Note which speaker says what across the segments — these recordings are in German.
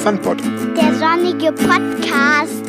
Speaker 1: Sunpod.
Speaker 2: Der sonnige Podcast.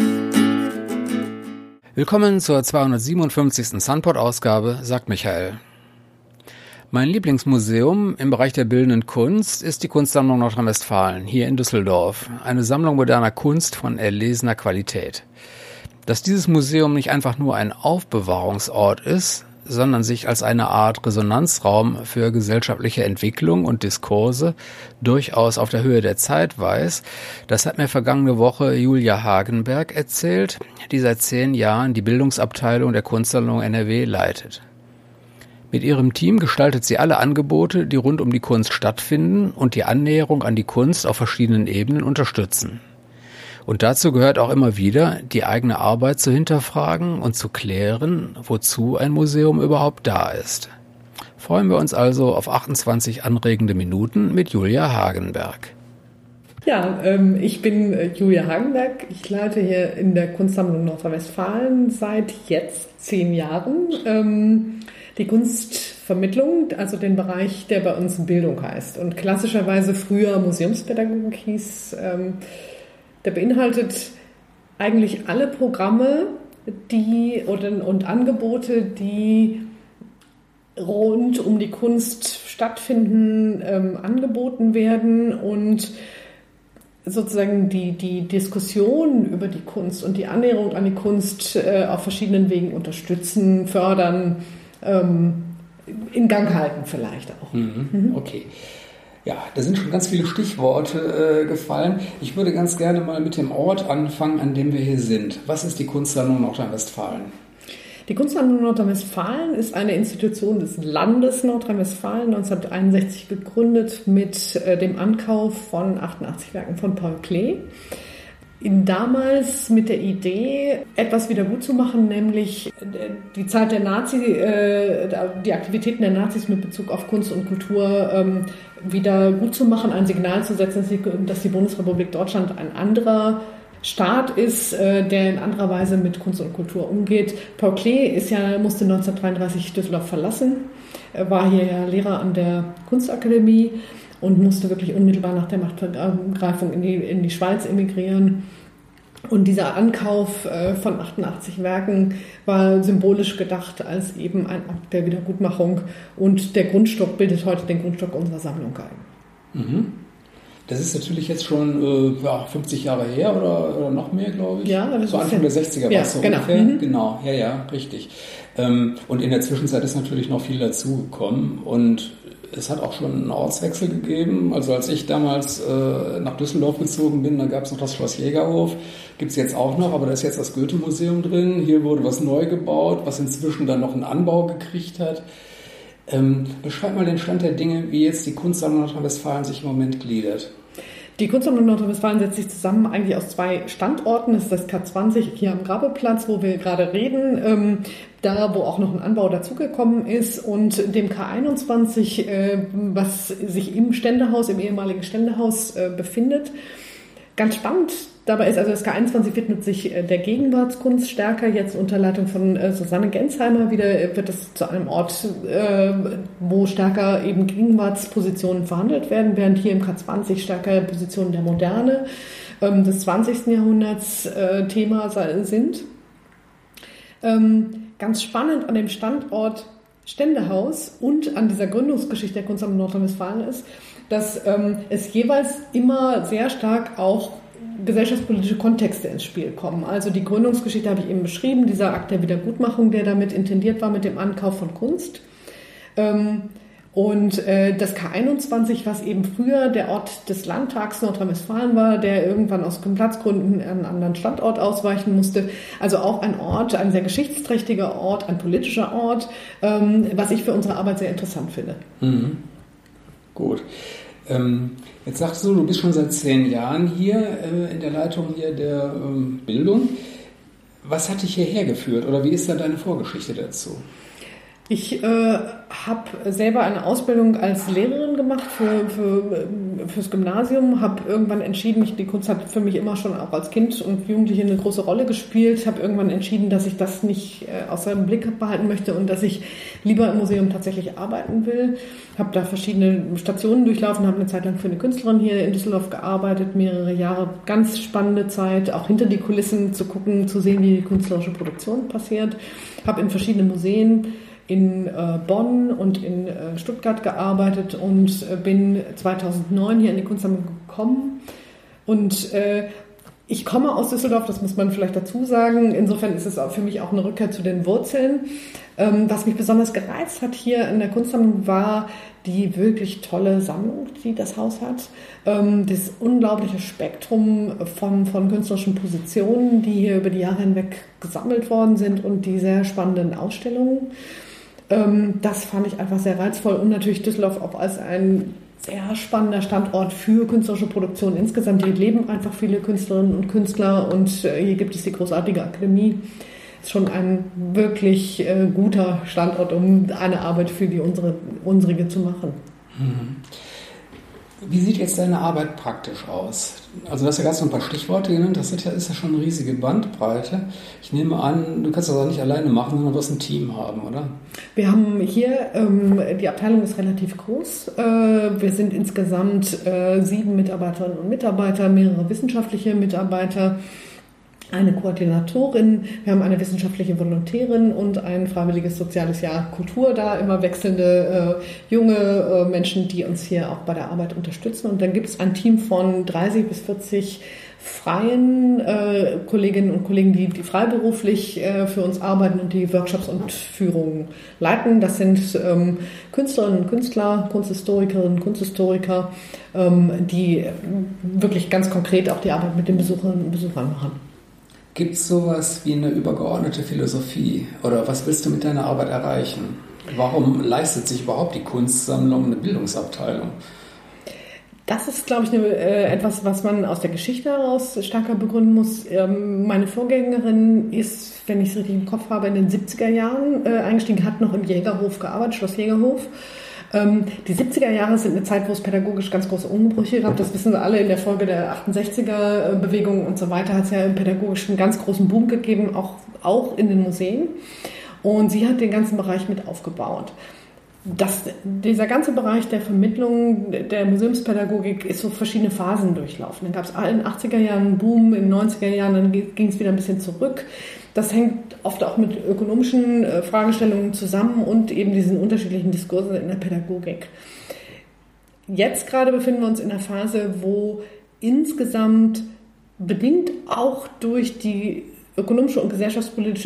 Speaker 3: Willkommen zur 257. Sunpod-Ausgabe, sagt Michael. Mein Lieblingsmuseum im Bereich der bildenden Kunst ist die Kunstsammlung Nordrhein-Westfalen, hier in Düsseldorf. Eine Sammlung moderner Kunst von erlesener Qualität. Dass dieses Museum nicht einfach nur ein Aufbewahrungsort ist, sondern sich als eine Art Resonanzraum für gesellschaftliche Entwicklung und Diskurse durchaus auf der Höhe der Zeit weiß, das hat mir vergangene Woche Julia Hagenberg erzählt, die seit 10 Jahren die Bildungsabteilung der Kunstsammlung NRW leitet. Mit ihrem Team gestaltet sie alle Angebote, die rund um die Kunst stattfinden und die Annäherung an die Kunst auf verschiedenen Ebenen unterstützen. Und dazu gehört auch immer wieder, die eigene Arbeit zu hinterfragen und zu klären, wozu ein Museum überhaupt da ist. Freuen wir uns also auf 28 anregende Minuten mit Julia Hagenberg.
Speaker 4: Ja, ich bin Julia Hagenberg. Ich leite hier in der Kunstsammlung Nordrhein-Westfalen seit jetzt 10 Jahren die Kunstvermittlung, also den Bereich, der bei uns Bildung heißt. Und klassischerweise früher Museumspädagogik hieß. Der beinhaltet eigentlich alle Programme und Angebote, die rund um die Kunst stattfinden, angeboten werden und sozusagen die Diskussion über die Kunst und die Annäherung an die Kunst auf verschiedenen Wegen unterstützen, fördern, in Gang halten vielleicht auch.
Speaker 3: Okay. Ja, da sind schon ganz viele Stichworte gefallen. Ich würde ganz gerne mal mit dem Ort anfangen, an dem wir hier sind. Was ist die Kunstsammlung Nordrhein-Westfalen?
Speaker 4: Die Kunstsammlung Nordrhein-Westfalen ist eine Institution des Landes Nordrhein-Westfalen, 1961 gegründet mit dem Ankauf von 88 Werken von Paul Klee. Damals mit der Idee, etwas wieder gut zu machen, nämlich die Zeit der die Aktivitäten der Nazis mit Bezug auf Kunst und Kultur wieder gut zu machen, ein Signal zu setzen, dass die Bundesrepublik Deutschland ein anderer Staat ist, der in anderer Weise mit Kunst und Kultur umgeht. Paul Klee musste 1933 Düsseldorf verlassen, war hier ja Lehrer an der Kunstakademie und musste wirklich unmittelbar nach der Machtergreifung in die Schweiz emigrieren. Und dieser Ankauf von 88 Werken war symbolisch gedacht als eben ein Akt der Wiedergutmachung. Und der Grundstock bildet heute den Grundstock unserer Sammlung ein.
Speaker 3: Mhm. Das ist natürlich jetzt schon 50 Jahre her oder noch mehr, glaube ich.
Speaker 4: Ja, das
Speaker 3: so Anfang der 60er war es so
Speaker 4: genau.
Speaker 3: ungefähr. Genau, ja, richtig. Und in der Zwischenzeit ist natürlich noch viel dazugekommen und es hat auch schon einen Ortswechsel gegeben. Also als ich damals nach Düsseldorf gezogen bin, da gab es noch das Schloss Jägerhof. Gibt es jetzt auch noch, aber da ist jetzt das Goethe-Museum drin. Hier wurde was neu gebaut, was inzwischen dann noch einen Anbau gekriegt hat. Beschreib mal den Stand der Dinge, wie jetzt die Kunstsammlung Nordrhein-Westfalen sich im Moment gliedert.
Speaker 4: Die Kunstsammlung Nordrhein-Westfalen setzt sich zusammen eigentlich aus 2 Standorten. Das ist das K20 hier am Grabeplatz, wo wir gerade reden, da wo auch noch ein Anbau dazugekommen ist, und dem K21, was sich im ehemaligen Ständehaus befindet. Ganz spannend dabei ist, also das K21 widmet sich der Gegenwartskunst stärker, jetzt unter Leitung von Susanne Gensheimer wird es zu einem Ort, wo stärker eben Gegenwartspositionen verhandelt werden, während hier im K20 stärker Positionen der Moderne des 20. Jahrhunderts Thema sind. Ganz spannend an dem Standort Ständehaus und an dieser Gründungsgeschichte der Kunstsammlung Nordrhein-Westfalen ist, dass es jeweils immer sehr stark auch gesellschaftspolitische Kontexte ins Spiel kommen. Also die Gründungsgeschichte habe ich eben beschrieben, dieser Akt der Wiedergutmachung, der damit intendiert war mit dem Ankauf von Kunst. Und das K21, was eben früher der Ort des Landtags Nordrhein-Westfalen war, der irgendwann aus Platzgründen an einen anderen Standort ausweichen musste. Also auch ein Ort, ein sehr geschichtsträchtiger Ort, ein politischer Ort, was ich für unsere Arbeit sehr interessant finde.
Speaker 3: Mhm. Gut. Jetzt sagst du bist schon seit 10 Jahren hier in der Leitung hier der Bildung. Was hat dich hierher geführt oder wie ist da deine Vorgeschichte dazu?
Speaker 4: Ich habe selber eine Ausbildung als Lehrerin gemacht fürs Gymnasium, habe irgendwann entschieden, die Kunst hat für mich immer schon auch als Kind und Jugendliche eine große Rolle gespielt, habe irgendwann entschieden, dass ich das nicht außer dem Blick behalten möchte und dass ich lieber im Museum tatsächlich arbeiten will. Habe da verschiedene Stationen durchlaufen, habe eine Zeit lang für eine Künstlerin hier in Düsseldorf gearbeitet, mehrere Jahre, ganz spannende Zeit, auch hinter die Kulissen zu gucken, zu sehen, wie die künstlerische Produktion passiert. Habe in verschiedenen Museen in Bonn und in Stuttgart gearbeitet und bin 2009 hier in die Kunstsammlung gekommen. Und ich komme aus Düsseldorf, das muss man vielleicht dazu sagen. Insofern ist es auch für mich auch eine Rückkehr zu den Wurzeln. Was mich besonders gereizt hat hier in der Kunstsammlung war die wirklich tolle Sammlung, die das Haus hat. Das unglaubliche Spektrum von künstlerischen Positionen, die hier über die Jahre hinweg gesammelt worden sind und die sehr spannenden Ausstellungen. Das fand ich einfach sehr reizvoll und natürlich Düsseldorf auch als ein sehr spannender Standort für künstlerische Produktion insgesamt. Hier leben einfach viele Künstlerinnen und Künstler und hier gibt es die großartige Akademie. Ist schon ein wirklich guter Standort, um eine Arbeit für die unsere zu machen.
Speaker 3: Wie sieht jetzt deine Arbeit praktisch aus? Also du hast ja gerade so ein paar Stichworte genannt, das ist ja schon eine riesige Bandbreite. Ich nehme an, du kannst das auch nicht alleine machen, sondern du wirst ein Team haben, oder?
Speaker 4: Wir haben hier, die Abteilung ist relativ groß. Wir sind insgesamt 7 Mitarbeiterinnen und Mitarbeiter, mehrere wissenschaftliche Mitarbeiter, eine Koordinatorin, wir haben eine wissenschaftliche Volontärin und ein freiwilliges soziales Jahr Kultur da, immer wechselnde junge Menschen, die uns hier auch bei der Arbeit unterstützen. Und dann gibt es ein Team von 30 bis 40 freien Kolleginnen und Kollegen, die freiberuflich für uns arbeiten und die Workshops und Führungen leiten. Das sind Künstlerinnen und Künstler, Kunsthistorikerinnen und Kunsthistoriker, die wirklich ganz konkret auch die Arbeit mit den Besucherinnen und Besuchern machen.
Speaker 3: Gibt es sowas wie eine übergeordnete Philosophie oder was willst du mit deiner Arbeit erreichen? Warum leistet sich überhaupt die Kunstsammlung eine Bildungsabteilung?
Speaker 4: Das ist, glaube ich, etwas, was man aus der Geschichte heraus stärker begründen muss. Meine Vorgängerin ist, wenn ich es richtig im Kopf habe, in den 70er Jahren eingestiegen, hat noch im Jägerhof gearbeitet, Schloss Jägerhof. Die 70er Jahre sind eine Zeit, wo es pädagogisch ganz große Umbrüche gab. Das wissen wir alle, in der Folge der 68er-Bewegung und so weiter hat es ja im pädagogischen einen ganz großen Boom gegeben, auch in den Museen. Und sie hat den ganzen Bereich mit aufgebaut. Dieser ganze Bereich der Vermittlung der Museumspädagogik ist so verschiedene Phasen durchlaufen. Dann gab es in den 80er Jahren einen Boom, in den 90er Jahren, dann ging es wieder ein bisschen zurück. Das hängt oft auch mit ökonomischen Fragestellungen zusammen und eben diesen unterschiedlichen Diskursen in der Pädagogik. Jetzt gerade befinden wir uns in einer Phase, wo insgesamt, bedingt auch durch die ökonomische und gesellschaftspolitische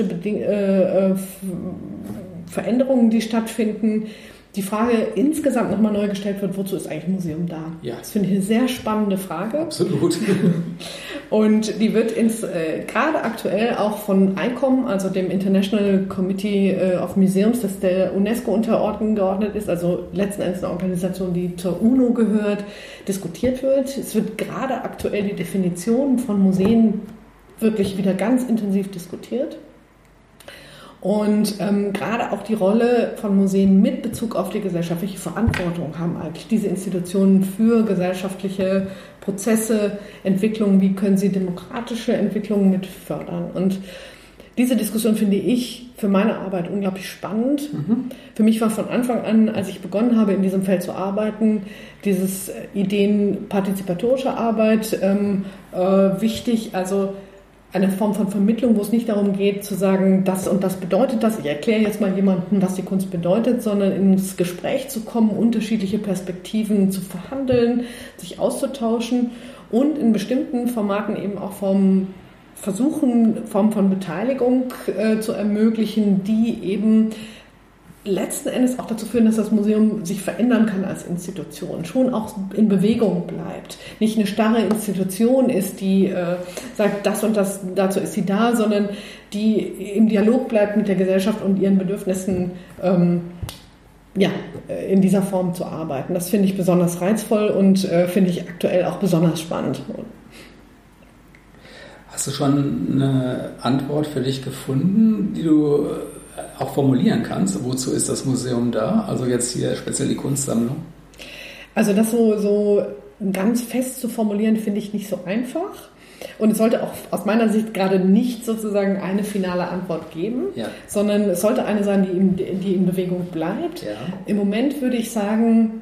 Speaker 4: Veränderungen, die stattfinden, die Frage insgesamt nochmal neu gestellt wird, wozu ist eigentlich ein Museum da?
Speaker 3: Ja.
Speaker 4: Das finde ich eine sehr spannende Frage.
Speaker 3: Absolut.
Speaker 4: Und die wird gerade aktuell auch von ICOM, also dem International Committee of Museums, das der UNESCO untergeordnet ist, also letzten Endes eine Organisation, die zur UNO gehört, diskutiert wird. Es wird gerade aktuell die Definition von Museen wirklich wieder ganz intensiv diskutiert. Und gerade auch die Rolle von Museen mit Bezug auf die gesellschaftliche Verantwortung haben eigentlich diese Institutionen für gesellschaftliche Prozesse, Entwicklungen, wie können sie demokratische Entwicklungen mit fördern. Und diese Diskussion finde ich für meine Arbeit unglaublich spannend. Für mich war von Anfang an, als ich begonnen habe, in diesem Feld zu arbeiten, dieses Ideen partizipatorischer Arbeit wichtig, also eine Form von Vermittlung, wo es nicht darum geht, zu sagen, das und das bedeutet das. Ich erkläre jetzt mal jemandem, was die Kunst bedeutet, sondern ins Gespräch zu kommen, unterschiedliche Perspektiven zu verhandeln, sich auszutauschen und in bestimmten Formaten eben auch Formen von Beteiligung zu ermöglichen, die eben letzten Endes auch dazu führen, dass das Museum sich verändern kann als Institution, schon auch in Bewegung bleibt. Nicht eine starre Institution ist, die sagt, das und das, dazu ist sie da, sondern die im Dialog bleibt mit der Gesellschaft und ihren Bedürfnissen, in dieser Form zu arbeiten. Das finde ich besonders reizvoll und finde ich aktuell auch besonders spannend.
Speaker 3: Hast du schon eine Antwort für dich gefunden, die du auch formulieren kannst, wozu ist das Museum da? Also jetzt hier speziell die Kunstsammlung.
Speaker 4: Also das so ganz fest zu formulieren, finde ich nicht so einfach. Und es sollte auch aus meiner Sicht gerade nicht sozusagen eine finale Antwort geben, sondern es sollte eine sein, die in Bewegung bleibt. Ja. Im Moment würde ich sagen,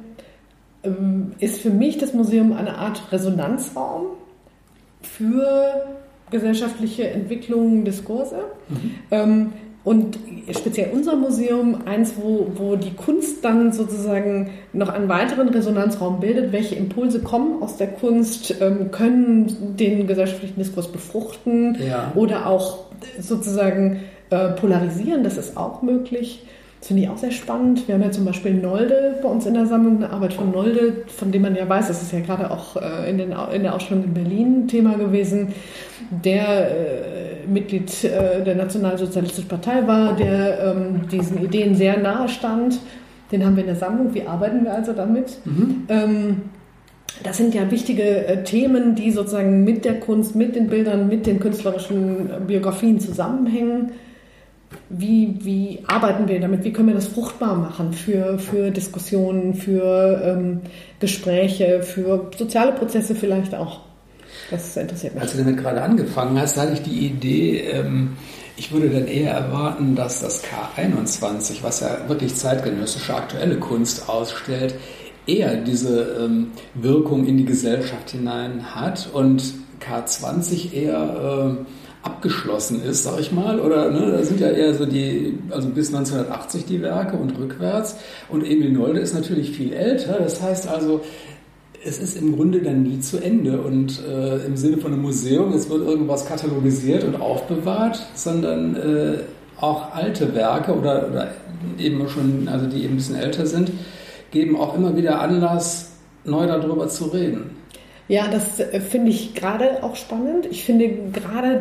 Speaker 4: ist für mich das Museum eine Art Resonanzraum für gesellschaftliche Entwicklungen, Diskurse. Und speziell unser Museum, eins, wo die Kunst dann sozusagen noch einen weiteren Resonanzraum bildet. Welche Impulse kommen aus der Kunst, können den gesellschaftlichen Diskurs befruchten oder auch sozusagen polarisieren. Das ist auch möglich. Das finde ich auch sehr spannend. Wir haben ja zum Beispiel Nolde bei uns in der Sammlung, eine Arbeit von Nolde, von dem man ja weiß, das ist ja gerade auch in der Ausstellung in Berlin Thema gewesen, der Mitglied der Nationalsozialistischen Partei war, der diesen Ideen sehr nahe stand. Den haben wir in der Sammlung. Wie arbeiten wir also damit? Das sind ja wichtige Themen, die sozusagen mit der Kunst, mit den Bildern, mit den künstlerischen Biografien zusammenhängen. Wie arbeiten wir damit? Wie können wir das fruchtbar machen für Diskussionen, für Gespräche, für soziale Prozesse vielleicht auch? Das interessiert mich.
Speaker 3: Als du damit gerade angefangen hast, hatte ich die Idee, ich würde dann eher erwarten, dass das K21, was ja wirklich zeitgenössische aktuelle Kunst ausstellt, eher diese Wirkung in die Gesellschaft hinein hat und K20 eher abgeschlossen ist, sag ich mal, oder da sind ja eher so also bis 1980 die Werke und rückwärts, und Emil Nolde ist natürlich viel älter, das heißt also, es ist im Grunde dann nie zu Ende und im Sinne von einem Museum, es wird irgendwas katalogisiert und aufbewahrt, sondern auch alte Werke oder eben schon, also die eben ein bisschen älter sind, geben auch immer wieder Anlass, neu darüber zu reden.
Speaker 4: Ja, das finde ich gerade auch spannend. Ich finde gerade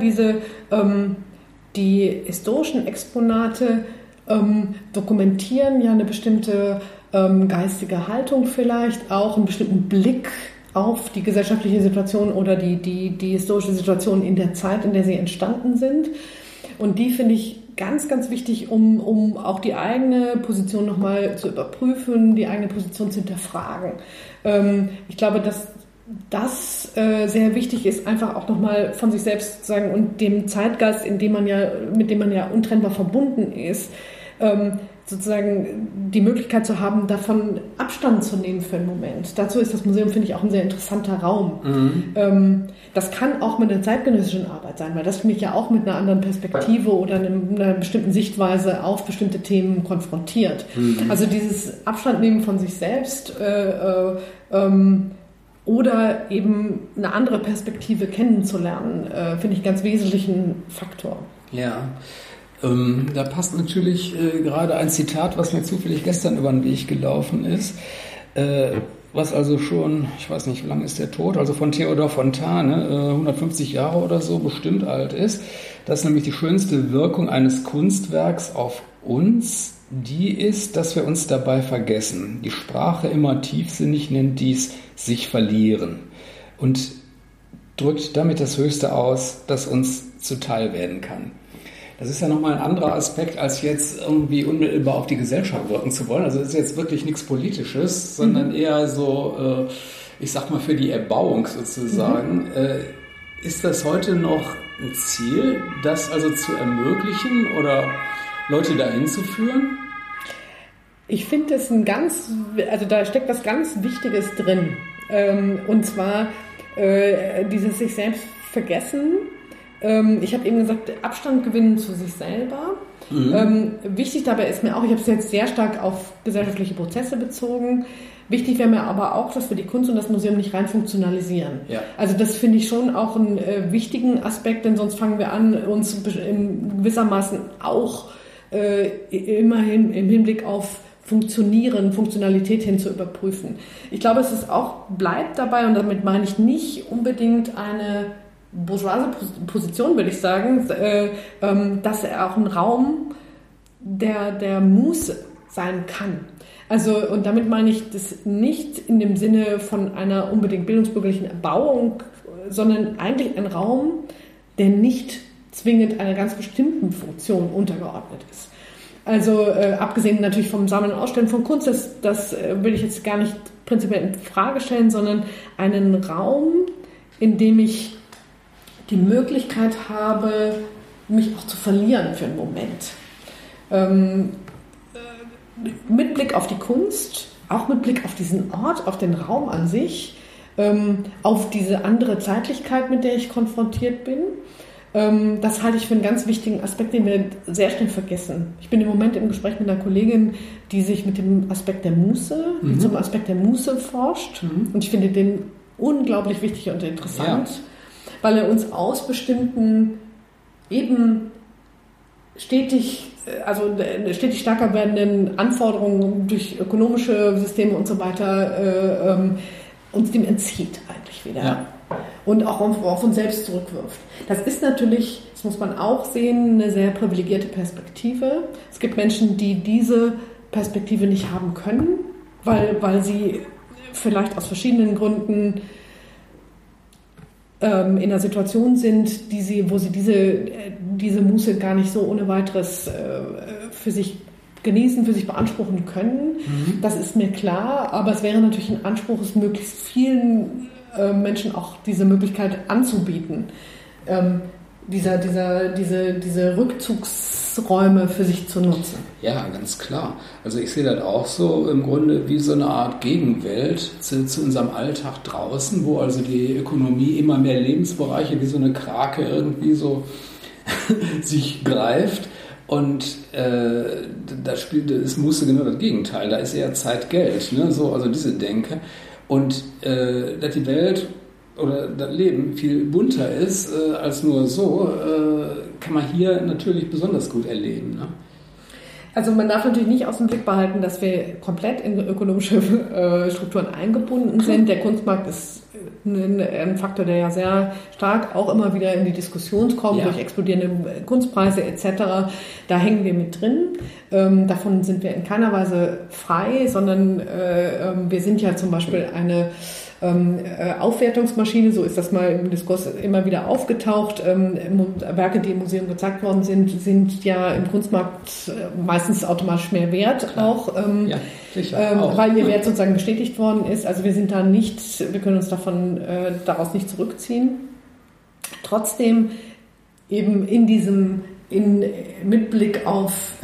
Speaker 4: die historischen Exponate dokumentieren ja eine bestimmte geistige Haltung vielleicht, auch einen bestimmten Blick auf die gesellschaftliche Situation oder die historische Situation in der Zeit, in der sie entstanden sind. Und die finde ich ganz, ganz wichtig, um auch die eigene Position nochmal zu überprüfen, die eigene Position zu hinterfragen. Ich glaube, dass das sehr wichtig ist, einfach auch nochmal von sich selbst sozusagen und dem Zeitgeist, mit dem man ja untrennbar verbunden ist, sozusagen die Möglichkeit zu haben, davon Abstand zu nehmen für einen Moment. Dazu ist das Museum, finde ich, auch ein sehr interessanter Raum. Das kann auch mit einer zeitgenössischen Arbeit sein, weil das finde ich ja auch mit einer anderen Perspektive oder einer bestimmten Sichtweise auf bestimmte Themen konfrontiert. Also dieses Abstand nehmen von sich selbst oder eben eine andere Perspektive kennenzulernen, finde ich einen ganz wesentlichen Faktor.
Speaker 3: Ja. Da passt natürlich gerade ein Zitat, was mir zufällig gestern über den Weg gelaufen ist, was also schon, ich weiß nicht, wie lange ist der tot, also von Theodor Fontane, 150 Jahre oder so bestimmt alt ist, dass nämlich die schönste Wirkung eines Kunstwerks auf uns die ist, dass wir uns dabei vergessen. Die Sprache immer tiefsinnig nennt dies sich verlieren und drückt damit das Höchste aus, das uns zuteil werden kann. Das ist ja nochmal ein anderer Aspekt, als jetzt irgendwie unmittelbar auf die Gesellschaft wirken zu wollen. Also das ist jetzt wirklich nichts Politisches, sondern eher so, ich sag mal, für die Erbauung sozusagen. Ist das heute noch ein Ziel, das also zu ermöglichen oder Leute dahin zu führen?
Speaker 4: Ich finde es also da steckt was ganz Wichtiges drin. Und zwar dieses sich selbst vergessen. Ich habe eben gesagt, Abstand gewinnen zu sich selber. Wichtig dabei ist mir auch, ich habe es jetzt sehr stark auf gesellschaftliche Prozesse bezogen, wichtig wäre mir aber auch, dass wir die Kunst und das Museum nicht rein funktionalisieren. Ja. Also das finde ich schon auch einen wichtigen Aspekt, denn sonst fangen wir an, uns in gewissermaßen auch immerhin im Hinblick auf Funktionalität hin zu überprüfen. Ich glaube, es ist auch, bleibt dabei, und damit meine ich nicht unbedingt eine bourgeoise Position, würde ich sagen, dass er auch ein Raum der Muße sein kann. Also, und damit meine ich das nicht in dem Sinne von einer unbedingt bildungsbürgerlichen Erbauung, sondern eigentlich ein Raum, der nicht zwingend einer ganz bestimmten Funktion untergeordnet ist. Also abgesehen natürlich vom Sammeln und Ausstellen von Kunst, das will ich jetzt gar nicht prinzipiell in Frage stellen, sondern einen Raum, in dem ich die Möglichkeit habe, mich auch zu verlieren für einen Moment. Mit Blick auf die Kunst, auch mit Blick auf diesen Ort, auf den Raum an sich, auf diese andere Zeitlichkeit, mit der ich konfrontiert bin. Das halte ich für einen ganz wichtigen Aspekt, den wir sehr schnell vergessen. Ich bin im Moment im Gespräch mit einer Kollegin, die sich mit dem Aspekt der Muße, die zum Aspekt der Muße forscht. Und ich finde den unglaublich wichtig und interessant, weil er uns aus bestimmten eben stetig stärker werdenden Anforderungen durch ökonomische Systeme und so weiter uns dem entzieht eigentlich wieder. Ja. Und auch auf uns selbst zurückwirft. Das ist natürlich, das muss man auch sehen, eine sehr privilegierte Perspektive. Es gibt Menschen, die diese Perspektive nicht haben können, weil sie vielleicht aus verschiedenen Gründen in einer Situation sind, wo sie diese Muße gar nicht so ohne weiteres für sich genießen, für sich beanspruchen können. Das ist mir klar, aber es wäre natürlich ein Anspruch, es möglichst vielen Menschen auch diese Möglichkeit anzubieten, diese Rückzugsräume für sich zu nutzen.
Speaker 3: Ja, ganz klar. Also ich sehe das auch so im Grunde wie so eine Art Gegenwelt zu unserem Alltag draußen, wo also die Ökonomie immer mehr Lebensbereiche wie so eine Krake irgendwie so sich greift. Und da spielt das Muße genau das Gegenteil. Da ist eher Zeit Geld, ne? So, also diese Denke. Und dass die Welt oder das Leben viel bunter ist als nur so, kann man hier natürlich besonders gut erleben. Ne?
Speaker 4: Also man darf natürlich nicht aus dem Blick behalten, dass wir komplett in ökonomische Strukturen eingebunden sind. Der Kunstmarkt ist ein Faktor, der ja sehr stark auch immer wieder in die Diskussion kommt, durch explodierende Kunstpreise etc. Da hängen wir mit drin. Davon sind wir in keiner Weise frei, sondern wir sind ja zum Beispiel eine Aufwertungsmaschine, so ist das mal im Diskurs immer wieder aufgetaucht. Werke, die im Museum gezeigt worden sind ja im Kunstmarkt meistens automatisch mehr wert auch, weil ihr Wert sozusagen bestätigt worden ist. Also wir können uns daraus nicht zurückziehen. Trotzdem eben mit Blick auf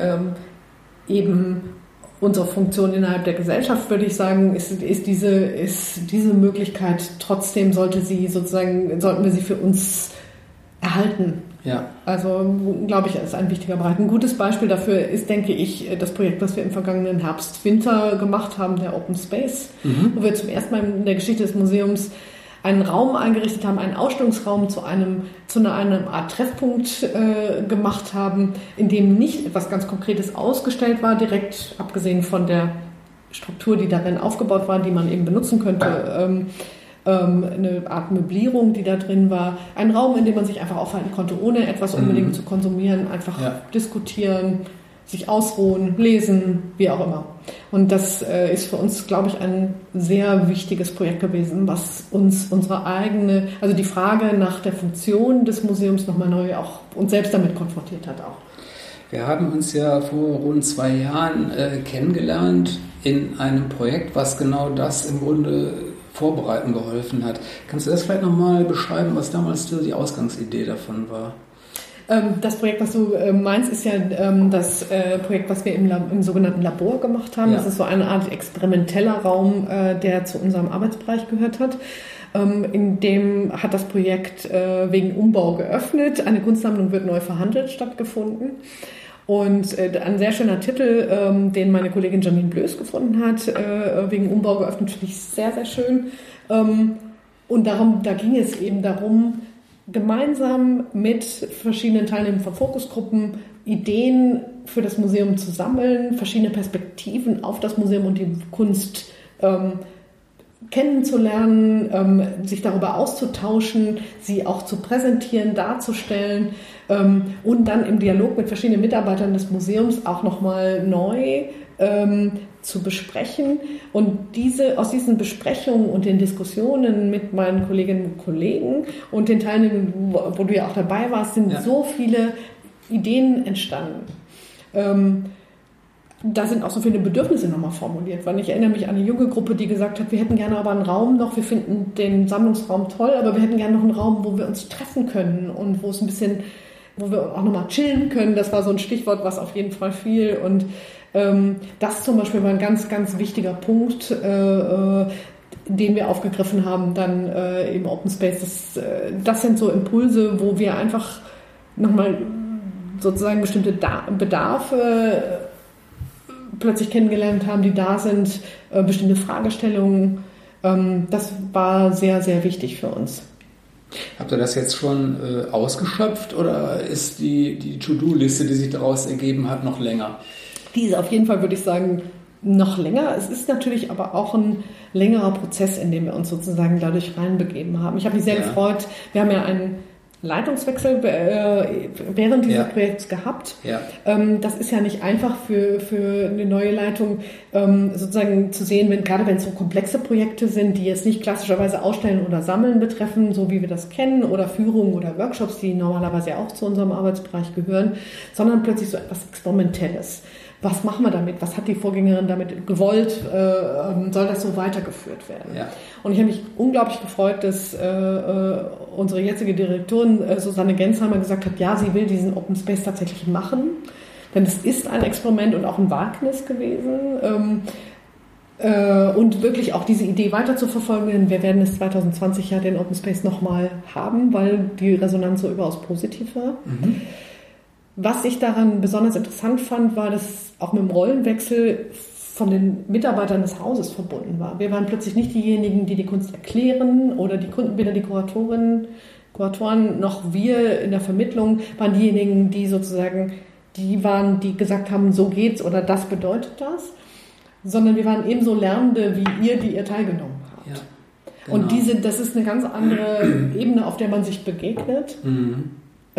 Speaker 4: eben unsere Funktion innerhalb der Gesellschaft, würde ich sagen, ist diese Möglichkeit trotzdem, sollten wir sie für uns erhalten. Ja. Also, glaube ich, ist ein wichtiger Bereich. Ein gutes Beispiel dafür ist, denke ich, das Projekt, das wir im vergangenen Herbst-Winter gemacht haben, der Open Space, wo wir zum ersten Mal in der Geschichte des Museums einen Raum eingerichtet haben, einen Ausstellungsraum zu einer Art Treffpunkt gemacht haben, in dem nicht etwas ganz Konkretes ausgestellt war, direkt abgesehen von der Struktur, die darin aufgebaut war, die man eben benutzen könnte, eine Art Möblierung, die da drin war, ein Raum, in dem man sich einfach aufhalten konnte, ohne etwas unbedingt zu konsumieren, einfach diskutieren, sich ausruhen, lesen, wie auch immer. Und das ist für uns, glaube ich, ein sehr wichtiges Projekt gewesen, was uns also die Frage nach der Funktion des Museums nochmal neu auch uns selbst damit konfrontiert hat auch.
Speaker 3: Wir haben uns ja vor rund 2 Jahren kennengelernt in einem Projekt, was genau das im Grunde vorbereiten geholfen hat. Kannst du das vielleicht nochmal beschreiben, was damals die Ausgangsidee davon war?
Speaker 4: Das Projekt, was du meinst, ist ja das Projekt, was wir im sogenannten Labor gemacht haben. Ja. Das ist so eine Art experimenteller Raum, der zu unserem Arbeitsbereich gehört hat. In dem hat das Projekt wegen Umbau geöffnet. Eine Kunstsammlung wird neu verhandelt stattgefunden. Und ein sehr schöner Titel, den meine Kollegin Janine Blöß gefunden hat, wegen Umbau geöffnet, finde ich sehr, sehr schön. Und da ging es eben darum, gemeinsam mit verschiedenen Teilnehmern von Fokusgruppen Ideen für das Museum zu sammeln, verschiedene Perspektiven auf das Museum und die Kunst kennenzulernen, sich darüber auszutauschen, sie auch zu präsentieren, darzustellen und dann im Dialog mit verschiedenen Mitarbeitern des Museums auch nochmal neu zu besprechen. Und aus diesen Besprechungen und den Diskussionen mit meinen Kolleginnen und Kollegen und den Teilnehmern, wo du ja auch dabei warst, sind so viele Ideen entstanden. da sind auch so viele Bedürfnisse nochmal formuliert, weil ich erinnere mich an eine junge Gruppe, die gesagt hat, wir hätten gerne aber einen Raum noch, wir finden den Sammlungsraum toll, aber wir hätten gerne noch einen Raum, wo wir uns treffen können und wo es ein bisschen, wo wir auch nochmal chillen können. Das war so ein Stichwort, was auf jeden Fall fiel. Und das zum Beispiel war ein ganz, ganz wichtiger Punkt, den wir aufgegriffen haben dann im Open Space. Das sind so Impulse, wo wir einfach nochmal sozusagen bestimmte Bedarfe plötzlich kennengelernt haben, die da sind, bestimmte Fragestellungen. Das war sehr, sehr wichtig für uns.
Speaker 3: Habt ihr das jetzt schon ausgeschöpft oder ist die To-Do-Liste, die sich daraus ergeben hat, noch länger?
Speaker 4: Die ist auf jeden Fall, würde ich sagen, noch länger. Es ist natürlich aber auch ein längerer Prozess, in dem wir uns sozusagen dadurch reinbegeben haben. Ich habe mich sehr gefreut. Wir haben ja einen Leitungswechsel während dieses Projekts gehabt. Ja. Das ist ja nicht einfach für eine neue Leitung sozusagen zu sehen, gerade wenn es so komplexe Projekte sind, die jetzt nicht klassischerweise Ausstellen oder Sammeln betreffen, so wie wir das kennen, oder Führungen oder Workshops, die normalerweise ja auch zu unserem Arbeitsbereich gehören, sondern plötzlich so etwas Experimentelles. Was machen wir damit? Was hat die Vorgängerin damit gewollt? Soll das so weitergeführt werden? Ja. Und ich habe mich unglaublich gefreut, dass unsere jetzige Direktorin Susanne Gensheimer gesagt hat, ja, sie will diesen Open Space tatsächlich machen. Denn es ist ein Experiment und auch ein Wagnis gewesen. Und wirklich auch diese Idee weiter zu verfolgen. Denn wir werden es 2020 ja den Open Space nochmal haben, weil die Resonanz so überaus positiv war. Mhm. Was ich daran besonders interessant fand, war, dass auch mit dem Rollenwechsel von den Mitarbeitern des Hauses verbunden war. Wir waren plötzlich nicht diejenigen, die die Kunst erklären oder weder die Kuratoren noch wir in der Vermittlung waren diejenigen, die sozusagen die waren, die gesagt haben, so geht's oder das bedeutet das, sondern wir waren ebenso Lernende wie ihr, die ihr teilgenommen habt. Ja, genau. Und das ist eine ganz andere Ebene, auf der man sich begegnet. Mhm.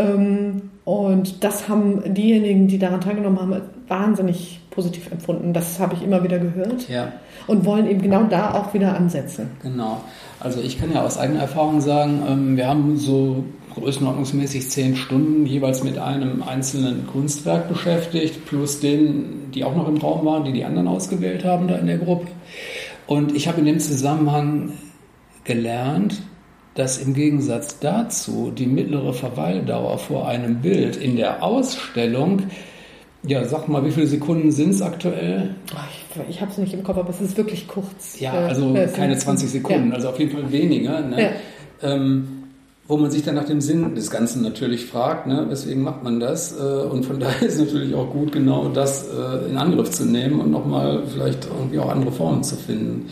Speaker 4: Und das haben diejenigen, die daran teilgenommen haben, wahnsinnig positiv empfunden. Das habe ich immer wieder gehört. Ja. Und wollen eben genau da auch wieder ansetzen.
Speaker 3: Genau. Also ich kann ja aus eigener Erfahrung sagen, wir haben so größenordnungsmäßig 10 Stunden jeweils mit einem einzelnen Kunstwerk beschäftigt, plus denen, die auch noch im Raum waren, die anderen ausgewählt haben da in der Gruppe. Und ich habe in dem Zusammenhang gelernt, dass im Gegensatz dazu die mittlere Verweildauer vor einem Bild in der Ausstellung, ja, sag mal, wie viele Sekunden sind es aktuell?
Speaker 4: Ich habe es nicht im Kopf, aber es ist wirklich kurz.
Speaker 3: Ja, also keine 20 Sekunden, ja. Also auf jeden Fall weniger. Ne? Ja. Wo man sich dann nach dem Sinn des Ganzen natürlich fragt, ne? Weswegen macht man das? Und von daher ist es natürlich auch gut, genau das in Angriff zu nehmen und nochmal vielleicht irgendwie auch andere Formen zu finden.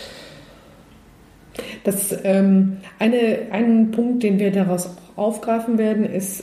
Speaker 4: Ein Punkt, den wir daraus auch aufgreifen werden, ist,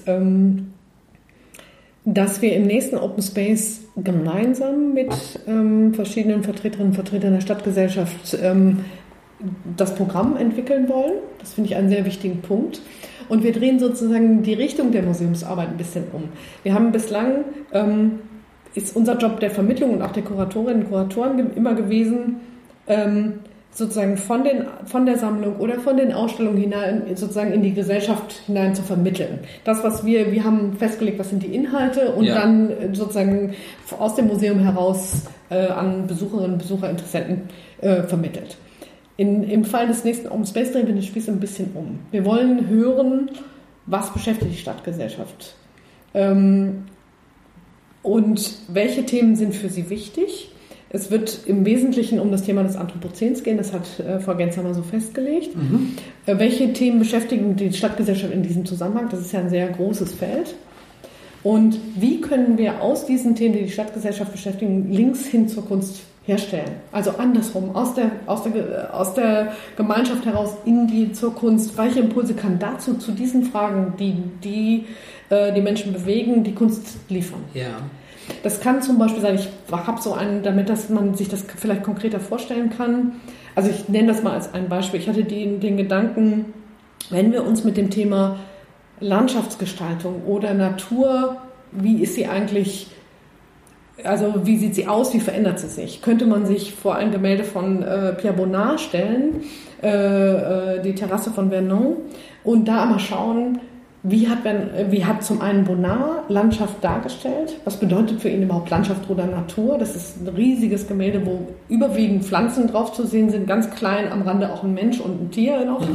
Speaker 4: dass wir im nächsten Open Space gemeinsam mit verschiedenen Vertreterinnen und Vertretern der Stadtgesellschaft das Programm entwickeln wollen. Das finde ich einen sehr wichtigen Punkt. Und wir drehen sozusagen die Richtung der Museumsarbeit ein bisschen um. Wir haben bislang, ist unser Job der Vermittlung und auch der Kuratorinnen und Kuratoren immer gewesen, sozusagen von der Sammlung oder von den Ausstellungen hinein, sozusagen in die Gesellschaft hinein zu vermitteln. Das, was wir haben festgelegt, was sind die Inhalte und dann sozusagen aus dem Museum heraus an Besucherinnen und Besucher, Interessenten vermittelt. Im Fall des nächsten Open Space drehen wir den Spieß ein bisschen um. Wir wollen hören, was beschäftigt die Stadtgesellschaft und welche Themen sind für sie wichtig. Es wird im Wesentlichen um das Thema des Anthropozäns gehen, das hat Frau Gensheimer so festgelegt. Mhm. Welche Themen beschäftigen die Stadtgesellschaft in diesem Zusammenhang? Das ist ja ein sehr großes Feld. Und wie können wir aus diesen Themen, die die Stadtgesellschaft beschäftigen, Links hin zur Kunst herstellen? Also andersrum, aus der Gemeinschaft heraus zur Kunst. Welche Impulse kann dazu, zu diesen Fragen, die Menschen bewegen, die Kunst liefern? Ja. Das kann zum Beispiel sein, ich habe so einen, damit dass man sich das vielleicht konkreter vorstellen kann. Also ich nenne das mal als ein Beispiel. Ich hatte den Gedanken, wenn wir uns mit dem Thema Landschaftsgestaltung oder Natur, wie ist sie eigentlich, also wie sieht sie aus, wie verändert sie sich? Könnte man sich vor ein Gemälde von Pierre Bonnard stellen, die Terrasse von Vernon, und da mal schauen, wie hat zum einen Bonnard Landschaft dargestellt? Was bedeutet für ihn überhaupt Landschaft oder Natur? Das ist ein riesiges Gemälde, wo überwiegend Pflanzen drauf zu sehen sind, ganz klein am Rande auch ein Mensch und ein Tier noch.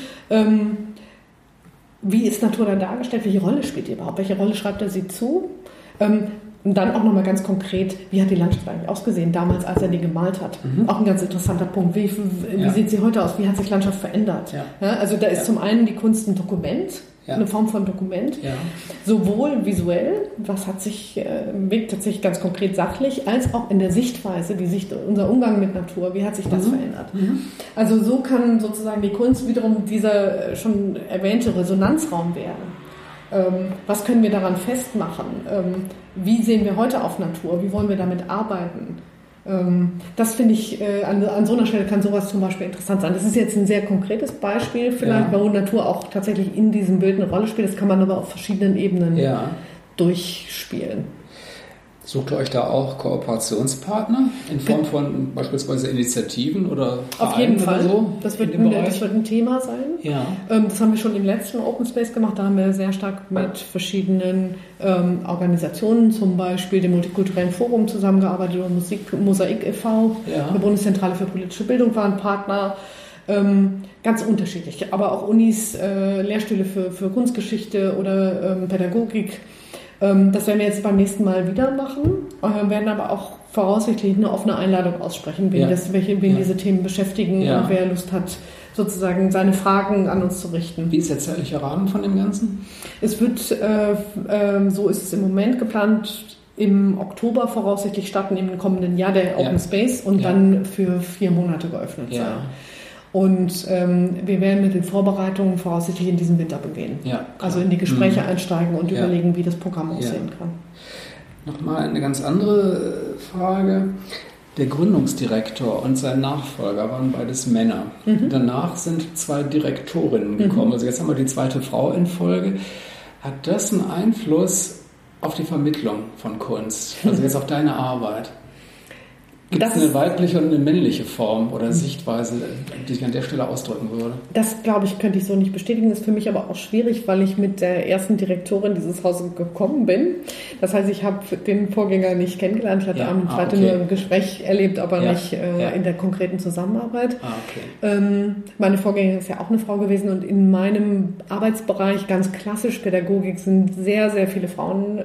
Speaker 4: Wie ist Natur da dargestellt? Welche Rolle spielt die überhaupt? Welche Rolle schreibt er sie zu? Und dann auch nochmal ganz konkret, wie hat die Landschaft eigentlich ausgesehen damals, als er die gemalt hat? Auch ein ganz interessanter Punkt. Wie sieht sie heute aus? Wie hat sich Landschaft verändert? Ja, also da ist zum einen die Kunst ein Dokument, eine Form von Dokument, sowohl visuell, was hat sich bewegt, tatsächlich ganz konkret sachlich, als auch in der Sichtweise, unser Umgang mit Natur, wie hat sich das verändert? Also so kann sozusagen die Kunst wiederum dieser schon erwähnte Resonanzraum werden. Was können wir daran festmachen? Wie sehen wir heute auf Natur? Wie wollen wir damit arbeiten? Das finde ich, an so einer Stelle kann sowas zum Beispiel interessant sein. Das ist jetzt ein sehr konkretes Beispiel vielleicht, wo Natur auch tatsächlich in diesem Bild eine Rolle spielt. Das kann man aber auf verschiedenen Ebenen durchspielen.
Speaker 3: Sucht ihr euch da auch Kooperationspartner in Form von beispielsweise Initiativen oder Vereinen?
Speaker 4: Auf jeden Fall.
Speaker 3: Oder so
Speaker 4: das wird ein Thema sein.
Speaker 3: Ja.
Speaker 4: Das haben wir schon im letzten Open Space gemacht. Da haben wir sehr stark mit verschiedenen Organisationen, zum Beispiel dem Multikulturellen Forum, zusammengearbeitet oder Mosaik e.V., der Bundeszentrale für politische Bildung war ein Partner. Ganz unterschiedlich, aber auch Unis, Lehrstühle für Kunstgeschichte oder Pädagogik. Das werden wir jetzt beim nächsten Mal wieder machen, werden aber auch voraussichtlich eine offene Einladung aussprechen, wen diese Themen beschäftigen und wer Lust hat, sozusagen seine Fragen an uns zu richten.
Speaker 3: Wie ist der zeitliche Rahmen von dem Ganzen?
Speaker 4: Es wird, so ist es im Moment geplant, im Oktober voraussichtlich starten im kommenden Jahr der Open Space und dann für 4 Monate geöffnet sein. Und wir werden mit den Vorbereitungen voraussichtlich in diesem Winter beginnen. Also in die Gespräche einsteigen und überlegen, wie das Programm aussehen kann.
Speaker 3: Nochmal eine ganz andere Frage. Der Gründungsdirektor und sein Nachfolger waren beides Männer. Danach sind 2 Direktorinnen gekommen. Also jetzt haben wir die 2. Frau in Folge. Hat das einen Einfluss auf die Vermittlung von Kunst? Also jetzt auf deine Arbeit? Gibt es eine weibliche und eine männliche Form oder Sichtweise, die ich an der Stelle ausdrücken würde?
Speaker 4: Das, glaube ich, könnte ich so nicht bestätigen. Das ist für mich aber auch schwierig, weil ich mit der ersten Direktorin dieses Hauses gekommen bin. Das heißt, ich habe den Vorgänger nicht kennengelernt. Ich hatte am zweiten nur im Gespräch erlebt, aber nicht in der konkreten Zusammenarbeit. Meine Vorgängerin ist ja auch eine Frau gewesen und in meinem Arbeitsbereich, ganz klassisch Pädagogik, sind sehr, sehr viele Frauen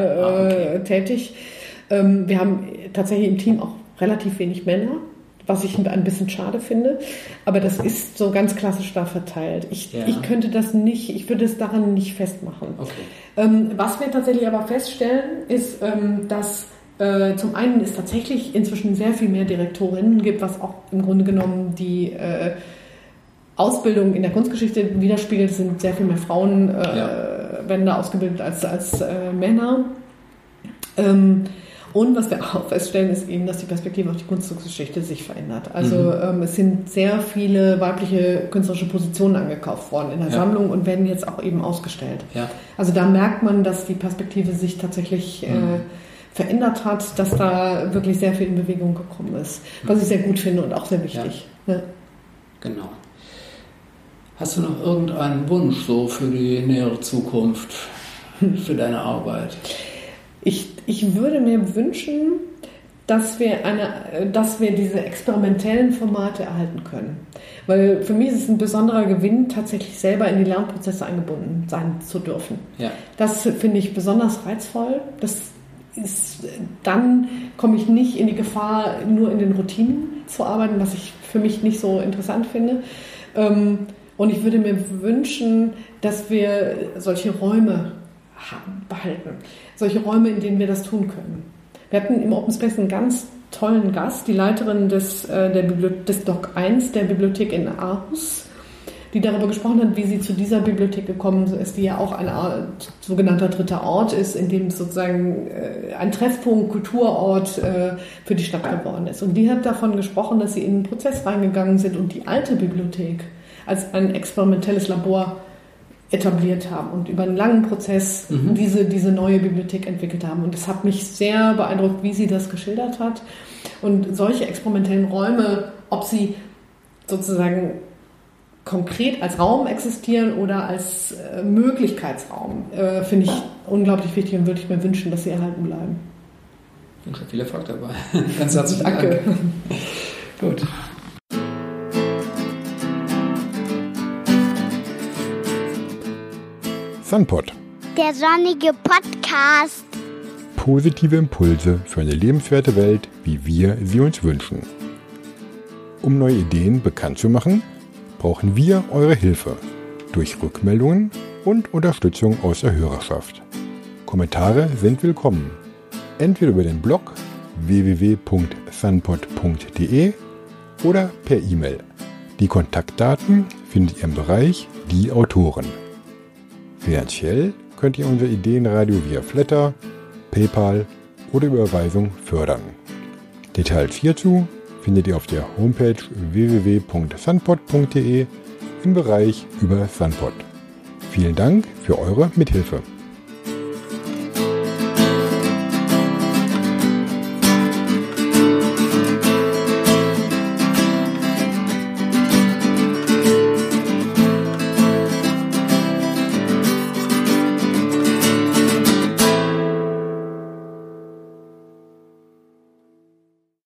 Speaker 4: tätig. Wir haben tatsächlich im Team auch relativ wenig Männer, was ich ein bisschen schade finde, aber das ist so ganz klassisch da verteilt. Ich könnte das nicht, ich würde es daran nicht festmachen. Was wir tatsächlich aber feststellen, ist, dass zum einen es tatsächlich inzwischen sehr viel mehr Direktorinnen gibt, was auch im Grunde genommen die Ausbildung in der Kunstgeschichte widerspiegelt. Es sind sehr viel mehr Frauen werden da ausgebildet als Männer. Und was wir auch feststellen, ist eben, dass die Perspektive auf die Kunstgeschichte sich verändert. Also es sind sehr viele weibliche künstlerische Positionen angekauft worden in der Sammlung und werden jetzt auch eben ausgestellt. Also da merkt man, dass die Perspektive sich tatsächlich verändert hat, dass da wirklich sehr viel in Bewegung gekommen ist. Was ich sehr gut finde und auch sehr wichtig.
Speaker 3: Genau. Hast du noch irgendeinen Wunsch so für die nähere Zukunft, für deine Arbeit?
Speaker 4: Ich würde mir wünschen, dass wir diese experimentellen Formate erhalten können. Weil für mich ist es ein besonderer Gewinn, tatsächlich selber in die Lernprozesse eingebunden sein zu dürfen. Das finde ich besonders reizvoll. Dann komme ich nicht in die Gefahr, nur in den Routinen zu arbeiten, was ich für mich nicht so interessant finde. Und ich würde mir wünschen, dass wir solche Räume behalten. Solche Räume, in denen wir das tun können. Wir hatten im Open Space einen ganz tollen Gast, die Leiterin des Doc 1 der Bibliothek in Aarhus, die darüber gesprochen hat, wie sie zu dieser Bibliothek gekommen ist, die ja auch ein sogenannter dritter Ort ist, in dem es sozusagen ein Treffpunkt, Kulturort für die Stadt geworden ist. Und die hat davon gesprochen, dass sie in einen Prozess reingegangen sind und die alte Bibliothek als ein experimentelles Labor etabliert haben und über einen langen Prozess diese neue Bibliothek entwickelt haben. Und es hat mich sehr beeindruckt, wie sie das geschildert hat. Und solche experimentellen Räume, ob sie sozusagen konkret als Raum existieren oder als Möglichkeitsraum, finde ich unglaublich wichtig und würde ich mir wünschen, dass sie erhalten bleiben.
Speaker 3: Ich wünsche viel Erfolg dabei. Ganz herzlichen
Speaker 4: Danke.
Speaker 3: Dank.
Speaker 4: Gut.
Speaker 1: Sunpod.
Speaker 2: Der sonnige Podcast.
Speaker 1: Positive Impulse für eine lebenswerte Welt, wie wir sie uns wünschen. Um neue Ideen bekannt zu machen, brauchen wir eure Hilfe durch Rückmeldungen und Unterstützung aus der Hörerschaft. Kommentare sind willkommen. Entweder über den Blog www.sunpod.de oder per E-Mail. Die Kontaktdaten findet ihr im Bereich Die Autoren. Finanziell könnt ihr unser Ideenradio via Flatter, PayPal oder Überweisung fördern. Details hierzu findet ihr auf der Homepage www.sunpod.de im Bereich über Sunpod. Vielen Dank für eure Mithilfe.